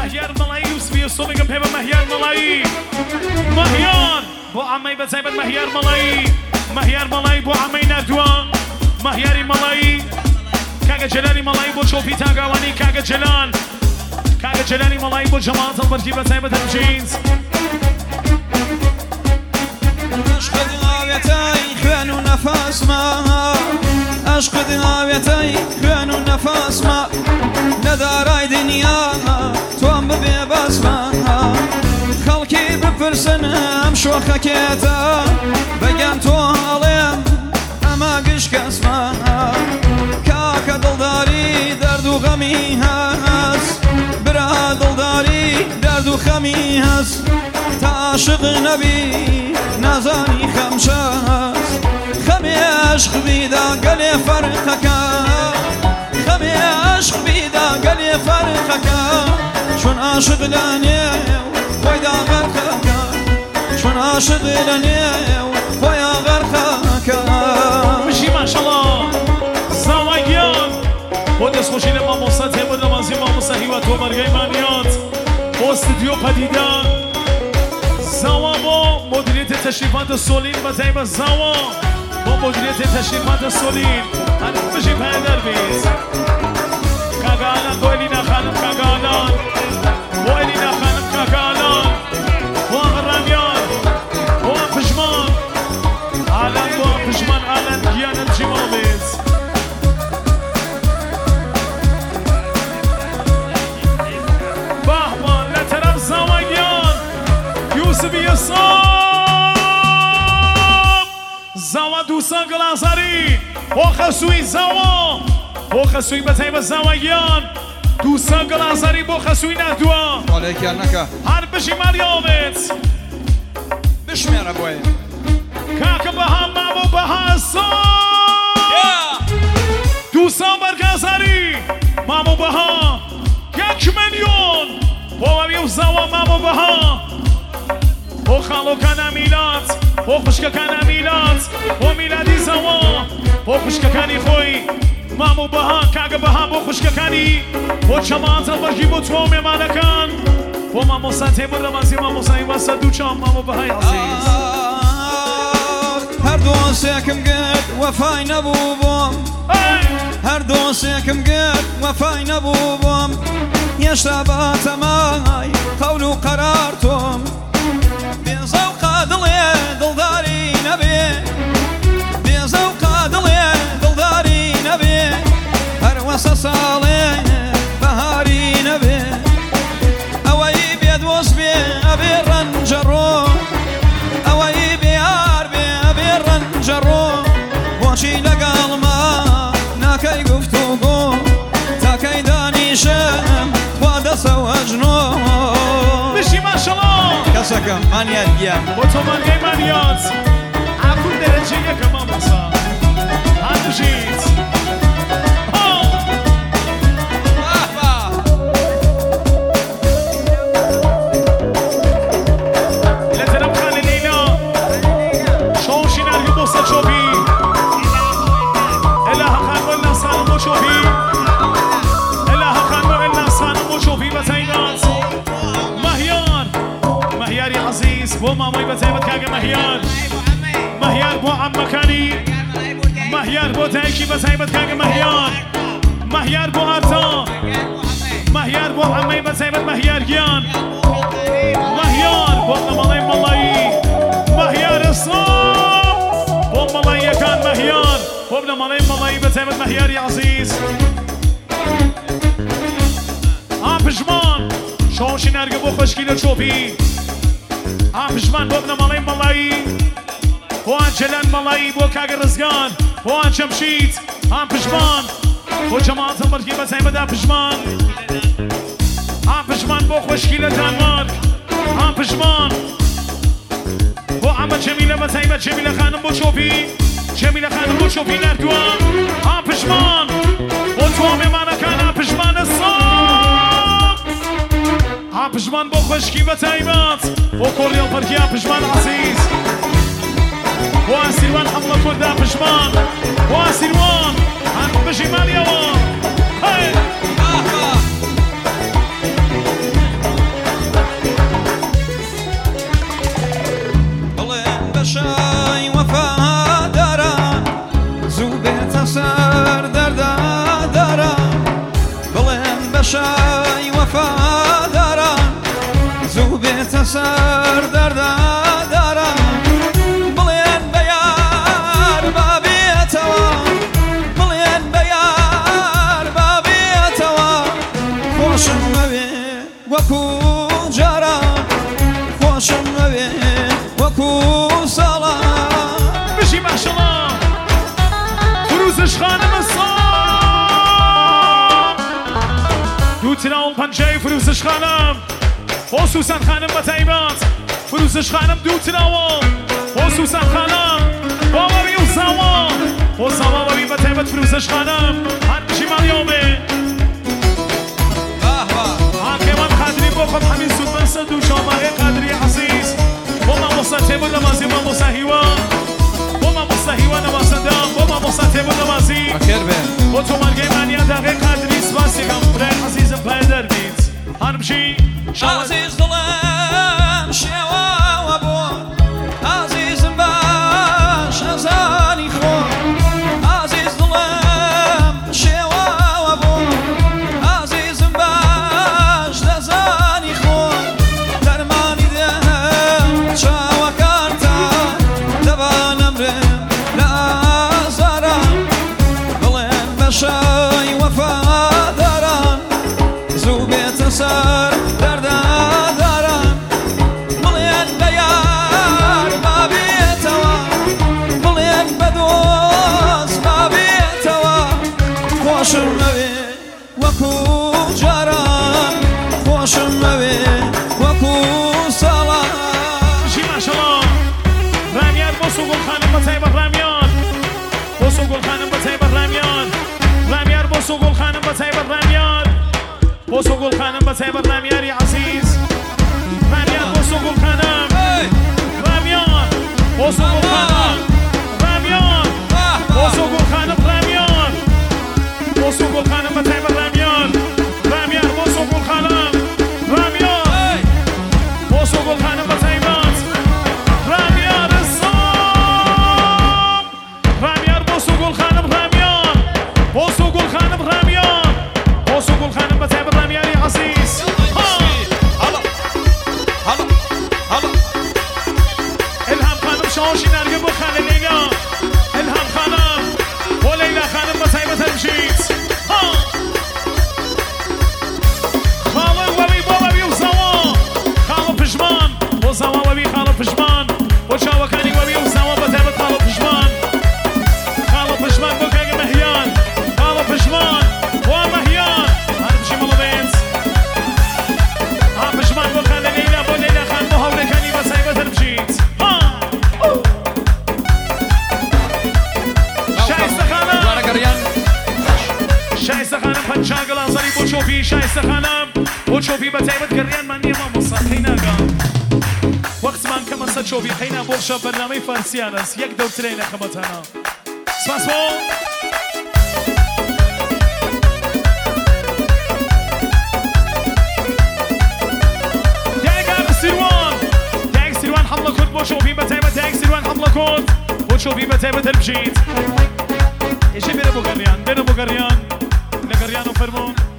مهیار ملایی یوسفی و سومیگم پیبه مهیار ملایی مهیار بو عمی بزایبت مهیار ملایی بو عمی نردوان مهیاری ملایی کاغا جلانی ملایی بو چوپی تاگاوانی کاغا جلانی ملایی بو جماعت البرکی بزایبت همجینز عشق دعاویتای خوان و نفس ما عشق دعاویتای خوان و نفس ما ندارای دنیا تو هم ببی بس ما خلکی بپرسنم شوخکیتا بگن تو حالیم اما گشک اسما کاک دلداری درد و غمی هست برا دلداری درد و غمی هست تا عاشق نبی نزانی خمشاست خمی عشق بیدا گلی فرقکا خمی عشق بیدا گلی فرقکا چون عاشق لانیو ویدا غرقکا چون عاشق لانیو ویا غرقکا مشی ماشالله زواگیان با دست خوشین ما مصطفی بود نمازی ما مصطفی و تو برگای منیات با استودیو پدیدن زوا با مدیریت تشریفات سولین و زیب زوا با مدیریت تشریفات سولین هنوز بشی پیدر بیز کاگالان با الینا خانم کاگالان با الینا خانم کاگالان با غرامیان با پشمان آلان با پشمان آلان گیانم جیمان بیز بحمان لطرف زواگیان یوسفی زوا دوستان گلازاری بخصوی زوا بخصوی بتایب زواگیان دوستان گلازاری بخصوی ندوا علیک نکا هر بشی مریامت بشمیر ابوی کاک بها مامو بها دوستان برگازاری مامو بها 1 میلیون با میو زوا مامو بها او خالو کنا میلاد او خوشکا کنا میلاد او میلادی زوا او خوشکا کنی خوی مامو بها کاغا بها او خوشکا کنی او چمانت البرکی بو تو میمانکان او مامو ساته مرمازی مامو سایی واسه دو چام مامو بهای عزیز هر دوستکم گرد وفای نبوبم هر دوستکم گرد وفای نبوبم یشتبات مای قول و قرارتم بزوق دلداری نبی بزوق دلداری نبی هر وسط ساله بهاری نبی اوی بید وصبی ابی رنجرو اوی بیار بی ابی رنجرو واشی لقال ما ناکی گفتگو تاکی دانیشم واد سوجنو بشی ماشالله کسکم منیت گیم با تو منگه منیات عفو درجه یکم آموزا هر بشید لترم خالی لینا شوشی نرگی بوسط شوبی اله خانم النسان شوبی اله خانم النسان شوبی بتاینات مهیاری عزیز بو مامای بتایبت کاغا مهیار بو عمکانی مهیار بو تایکی بتایبت کاغا مهیار بو آرتا مهیار بو عمی بتایبت مهیار گیان مهیار بو نمالای ملایی مهیار اسلام بو ملایی یکان مهیار بو نمالای ملایی بتایبت مهیاری عزیز پشمان شوشی نرگه بو خوشگیل چوبی پشمان بو نمالای ملایی بو جلن ملایی بو کاغ رزگان بو جمشید پشمان بو جماعت برکی بتایبت پشمان بو خوشگیل دانمارک پشمان بو عمه جمیله بتایبت جمیله خانم بو چوبی نردوان پشمان بو تو میمانکان پشمان پشمان با خوشکی و تایمات با کوریال پرکی پشمان عزیز با اسیروان حمله کرده پشمان با اسیروان هم بشی مالیوان بەشای وەفاداران زوو بێتە سەر دەرداداران بڵێن بە یار با بێتەوە بڵێن بە یار با بێتەوە خۆشم مەوێ وەکو جاران خۆشم مەوێ وەکو ساڵان بشی ماشەڵڵا فروزش خانمە ساڵ دووتراوڵ پەنجەی فروزش خانم بۆ سوسان خانم بە تایبەت فروزش خانم دووتراوڵ بۆ سوسان خانم بۆ وەبی و زاوە بۆ زاوە وەبی بە تایبەت فروزش خانم هەر بشی ماڵیۆمێ هاکێوان قادری بۆ خۆم هەمی سوود بەسەد و شۆماغی قادری عەزیز بۆ مامۆستا تێبوون نەمازی مامۆستا هیوە بۆ مامۆستا هیوە نەوازەندام بۆ مامۆستا تێبوون نەمازی بۆ تۆمارگەی مانیا داغی قادری سپاسێکم برای عەزیزم پایە دەربیت هەر بشی عزیز دڵم شێواوە بۆ عزیزم باش ئەزانی خۆ عزیز دڵم شێواوە بۆ عزیزم باش دەزانی خۆ دەرمانی دێم چاوەکانتان دەبانەمرم لە ئازاران بڵێن بەشای وەفاداران زوو بێتە سەر دەرداداران بڵێن بە یار با بێتەوە بڵێن بە دۆست با بێتەوە خۆشم مەوێ وەکو جاران خۆشم مەوێ وەکو ساڵان بشی ماشەڵڵا ڕامیان بۆ سوگوڵ خانم بە تایبەت ڕامیان بۆ سوگوڵ خانم بە تایبەت ڕامیان ڕامیار بۆ سوگوڵ خانم بە تایبەت ڕامیان بۆ سوگوڵ خانم بە تایبەت ڕامیاری عەزیز ڕامیان بۆ سوگوڵ خانم ڕامیان بۆ سوگوڵ خانم ڕامیان بۆ سوگوڵ خانم ڕامیان بۆ سوگوڵ خانم بە تایبەت ڕامیان ڕامیان بۆ سوگوڵ خانم ڕامیان بۆ سوگوڵ خانم بە تایبەت ڕامیان سام ڕامیان بۆ سوگوڵ خانم ڕامیان بۆ سوگوڵ خانم ڕامیان بۆ سوگوڵ خانم بە تایبەت ڕامیاری عەزیز الهام خانم شاوشی نرگه بۆ خانە لەیلا الهام خانم بۆ لەیلا خانم بە تایبەت هەربژیت خاڵە وەبی بۆ وەبی و زاوە خاڵە پژمان بۆ زاوە وەبی خاڵە پژمان بۆ چاوەکانی وەبی و زاوە بە تایبەت خاڵە پژمان بۆ کاگە مەهیان خاڵە پژمان بۆ مەهیان هەر بشی مەڵەبێت پژمان بۆ خانە لەیلا بۆ لەیلا خان بۆ هەوڵەکانی بە تایبەت هەربژیت شایستە خانم پەنجاگەڵ ئازاری بۆ چۆپی شایستە خانم بۆ چۆپی بە تایبەت گەڕیانمان نییە مامۆستا قەیناگەم وەختمان کەمە سەر چۆپی قەینا بۆ خشە بەرنامەی فارسیان ئەس یەک دەوترێنە خەمەتانە سپاس بۆ دایک سیروان حەمڵە کورد بۆ چۆپی بە تایبەت دایک سیروان حەمڵە کورد بۆ چۆپی بە تایبەت هەربژیت ئێشە بێنە بۆ گەڕیان لە گەڕیان و فەرمۆن